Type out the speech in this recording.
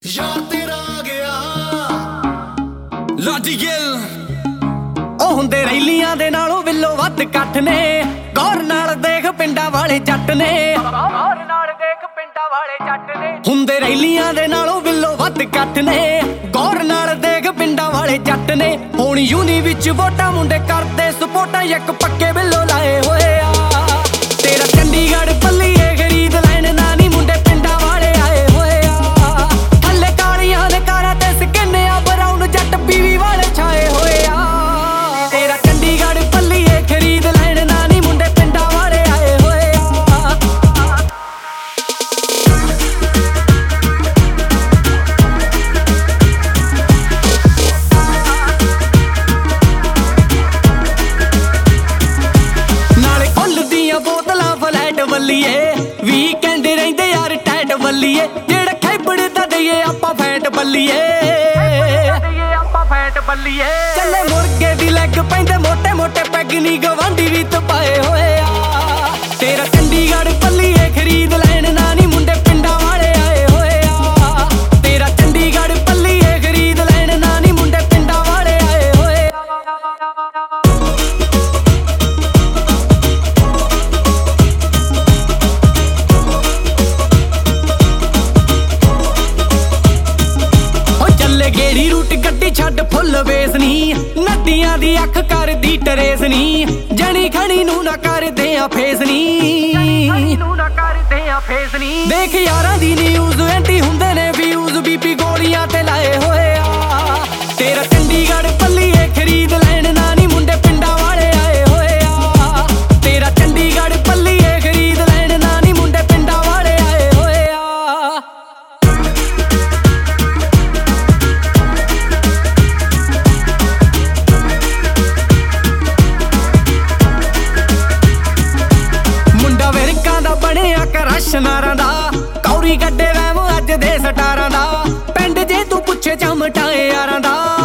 ਯਾਰ ਤੇਰਾ ਆ ਗਿਆ ਲਾਡੀ ਗਿੱਲ। ਉਹ ਹੁੰਦੇ ਰੈਲੀਆਂ ਦੇ ਨਾਲੋਂ ਵਿਲੋ ਵੱਧ ਇਕੱਠ ਨੇ, ਗੌਰ ਨਾਲ ਦੇਖ ਪਿੰਡਾਂ ਵਾਲੇ ਜੱਟ ਨੇ, ਗੌਰ ਨਾਲ ਦੇਖ ਪਿੰਡਾਂ ਵਾਲੇ ਜੱਟ ਨੇ। ਹੁੰਦੇ ਰੈਲੀਆਂ ਦੇ ਨਾਲੋਂ ਵਿਲੋ ਵੱਧ ਇਕੱਠ ਨੇ, ਗੌਰ ਨਾਲ ਦੇਖ ਪਿੰਡਾਂ ਵਾਲੇ ਜੱਟ ਨੇ। ਹੁਣ ਯੂਨੀ ਵਿੱਚ ਵੋਟਾਂ ਮੁੰਡੇ ਕਰਦੇ ਸਪੋਰਟਾਂ, ਇੱਕ ਪੱਕੇ ਬਿੱਲੋ ਲਾਏ ਹੋਏ ਆ। ਤੇਰਾ ਚੰਡੀਗੜ੍ਹ ਪੱਲੀਏ ਖਰੀਦ ਲੈਣ ਨਾ ਨੀ ਮੁੰਡੇ ਪਿੰਡਾਂ ਵਾਲੇ ਆਏ ਹੋਏ ਆ। ਥੱਲੇ ਕਾਲੀਆਂ ਦੇ ਕਾਰਾਂ ਤੇ ਸਕਿੰਨਿਆ ਬਰਾਊਨ ਜੱਟ ਪੀਵੀ ਵਾਲੇ ਛਾਏ ਹੋਏ ਆ। ਤੇਰਾ ਚੰਡੀਗੜ੍ਹ ਪੱਲੀਏ ਖਰੀਦ ਲੈਣ ਨਾ ਨੀ ਮੁੰਡੇ ਪਿੰਡਾਂ ਵਾਲੇ ਆਏ ਹੋਏ ਆ। ਨਾਲੇ ਖੁੱਲਦੀਆਂ ਬੋਤਲਾਂ ਫਲੈਟ ਵੱਲੀਏ, ਵੀਕਐਂਡ ਰਹਿੰਦੇ ਯਾਰ ਟੈਟ ਵੱਲੀਏ। ਜਿਹੜਾ ਖੈਬੜਦਾ ਦਈਏ ਆਪਾਂ ਫੈਟ ਬੱਲੀਏ, ਚੱਲੇ ਮੁਰਗੇ ਦੀ ਲੈਗ ਪੈਂਦੇ ਮੋਟੇ ਮੋਟੇ ਪੈਗ ਨੀ ਗਵਾਂਢੀ ਵੀ ਤਪਾਏ ਹੋਏ ਆ। ਤੇਰਾ ਚੰਡੀਗੜ੍ਹ ਪੱਲੀਏ ਖਰੀਦ ਲੈਣ ਨਾ ਨੀ ਮੁੰਡੇ ਪਿੰਡਾਂ ਵਾਲੇ ਆਏ ਹੋਏ ਆ। ਤੇਰਾ ਚੰਡੀਗੜ੍ਹ ਪੱਲੀਏ ਖਰੀਦ ਲੈਣ ਨਾ ਨੀ ਮੁੰਡੇ ਪਿੰਡਾਂ ਵਾਲੇ ਆਏ ਹੋਏ ਆ। ਗੇੜੀ ਰੂਟ ਗੱਡੀ ਛੱਡ ਫੁੱਲ ਵੇਸਨੀ, ਨੱਡੀਆਂ ਦੀ ਅੱਖ ਕਰਦੀ ਟਰੇਸ ਨੀ। ਜਣੀ ਖਣੀ ਨੂੰ ਨਾ ਕਰਦੇ ਆ ਫੇਸ ਨੀ, ਦੇਖ ਯਾਰਾਂ ਦੀ ਨਿਊਜ਼ ਐਂਟੀ ਹੁੰਦੇ ਨੇ ਵਿਊਜ਼, ਬੀਪੀ ਗੋਲੀਆਂ ਤੇ ਲਾਏ ਹੋਏ ਆ। ਤੇਰਾ ਚੰਡੀਗੜ੍ਹ ਪੱਲੀਏ ਖਰੀਦ ਲੈਣ ਨਾ ਨੀ ਮੁੰਡੇ ਪਿੰਡਾਂ ਵਾਲੇ ਆਏ ਹੋਏ ਆ। ਤੇਰਾ ਚੰਡੀਗੜ੍ਹ ਪੱਲੀਏ ਖਰੀਦ ਲੈਣ ਨਾ ਨੀ ਮੁੰਡੇ ਪਿੰਡਾਂ ਵਾਲੇ ਆਏ ਹੋਏ ਆ। ਬਣਿਆ ਕਰਸ਼ਨਾਰਾਂ ਦਾ ਕੌਰੀ ਗੱਡੇ ਵੈਮ ਅੱਜ ਦੇ ਸਟਾਰਾਂ ਦਾ, ਪਿੰਡ ਜੇ ਤੂੰ ਪੁੱਛੇ ਚਮਟਾਏ ਯਾਰਾਂ ਦਾ।